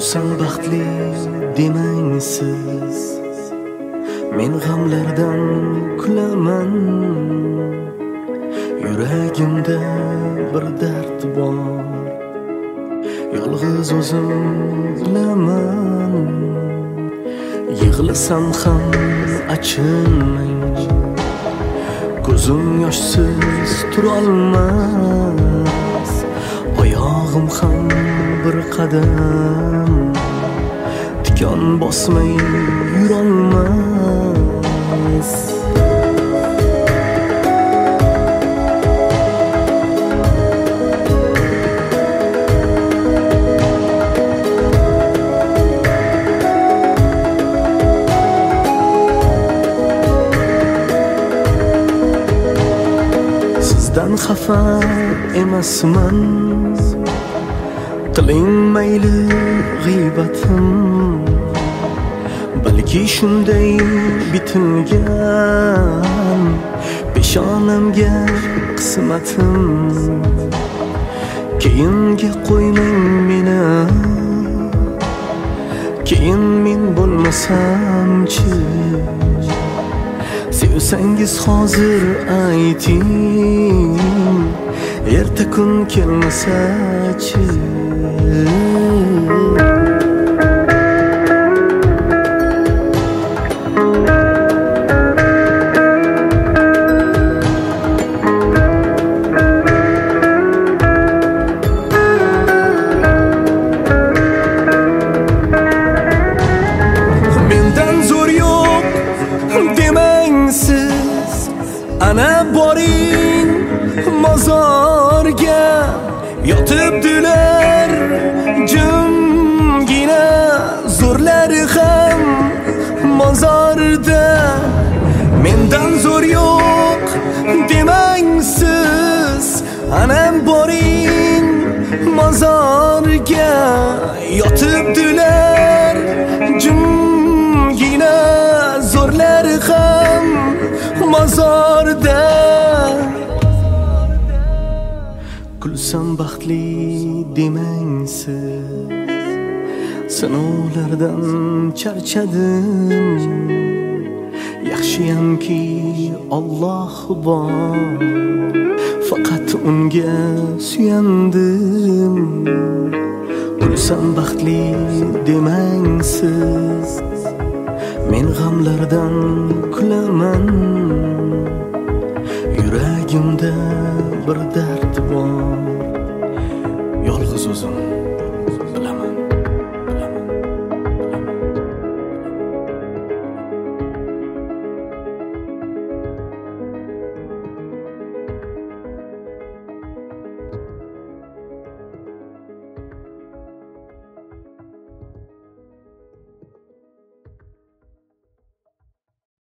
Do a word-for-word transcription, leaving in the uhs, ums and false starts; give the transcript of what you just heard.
Kulsam baxtli demang siz, men g'amlardan kulaman. Yuragimda bir dard bor, yolg'iz o'zim bilaman. Yig'lasam ham achinmang, ko'zim yoshsiz turolmas. Oyog'im ham bir qadam tikon bosmay yurolmas. Sizdan xafa emasman, qiling mayli g'iybatim. Balki shunday bitilgan peshonamga qismatim. Keyinga qo'ymang meni, keyin men bo'lmasamchi. Sevsangiz hozir ayting, erta kun kelmasachi. Mendan zo'r yo'q demang siz, ana boring mozorga. Yotibdilar jimgina zo'rlari ham mozorda. Mendan zo'r yo'q demang siz, ana boring mozorga. Yotibdilar jimgina zo'rlari ham mozorda. Kulsam baxtli demang siz, sinovlardan charchadim. Yaxshiyamki Alloh bor, faqat unga suyandim. Kulsam baxtli demang siz, men g'amlardan kulaman. Yuragimda bir dard bor,